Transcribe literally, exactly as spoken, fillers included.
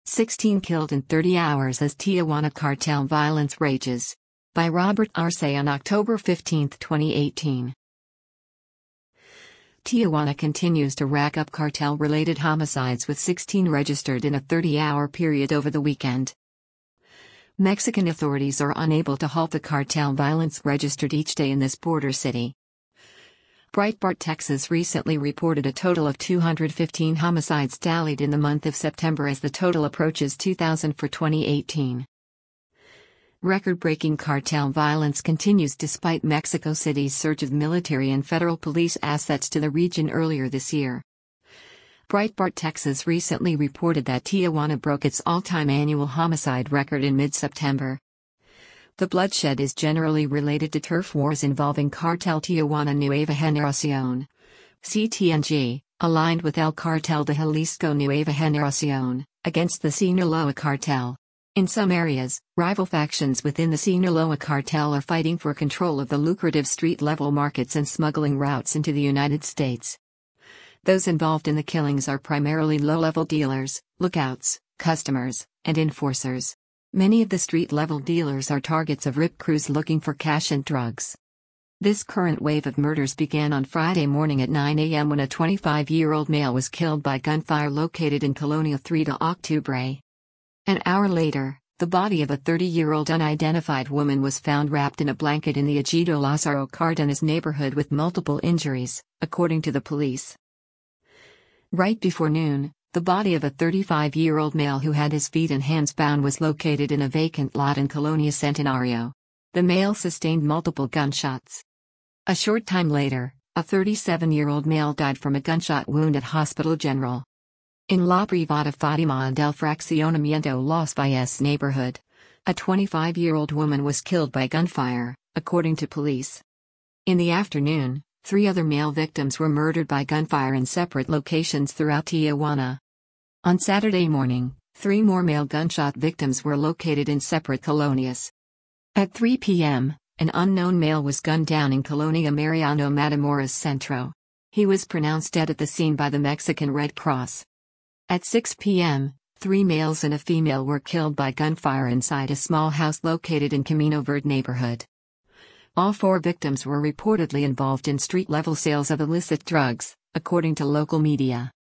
sixteen killed in thirty hours as Tijuana cartel violence rages. By Robert Arce on October fifteenth, twenty eighteen. Tijuana continues to rack up cartel-related homicides with sixteen registered in a thirty-hour period over the weekend. Mexican authorities are unable to halt the cartel violence registered each day in this border city. Breitbart Texas recently reported a total of two hundred fifteen homicides tallied in the month of September as the total approaches two thousand for twenty eighteen. Record-breaking cartel violence continues despite Mexico City's surge of military and federal police assets to the region earlier this year. Breitbart Texas recently reported that Tijuana broke its all-time annual homicide record in mid-September. The bloodshed is generally related to turf wars involving Cartel Tijuana Nueva Generación, C T N G, aligned with El Cartel de Jalisco Nueva Generación, against the Sinaloa cartel. In some areas, rival factions within the Sinaloa cartel are fighting for control of the lucrative street-level markets and smuggling routes into the United States. Those involved in the killings are primarily low-level dealers, lookouts, customers, and enforcers. Many of the street-level dealers are targets of R I P crews looking for cash and drugs. This current wave of murders began on Friday morning at nine a m when a twenty-five-year-old male was killed by gunfire located in Colonia tres de Octubre. An hour later, the body of a thirty-year-old unidentified woman was found wrapped in a blanket in the Ejido Lázaro Cárdenas neighborhood with multiple injuries, according to the police. Right before noon, the body of a thirty-five-year-old male who had his feet and hands bound was located in a vacant lot in Colonia Centenario. The male sustained multiple gunshots. A short time later, a thirty-seven-year-old male died from a gunshot wound at Hospital General. In La Privada Fátima del Fraccionamiento Los Valles neighborhood, a twenty-five-year-old woman was killed by gunfire, according to police. In the afternoon, three other male victims were murdered by gunfire in separate locations throughout Tijuana. On Saturday morning, three more male gunshot victims were located in separate colonias. At three p m, an unknown male was gunned down in Colonia Mariano Matamoros Centro. He was pronounced dead at the scene by the Mexican Red Cross. At six p m, three males and a female were killed by gunfire inside a small house located in Camino Verde neighborhood. All four victims were reportedly involved in street-level sales of illicit drugs, according to local media.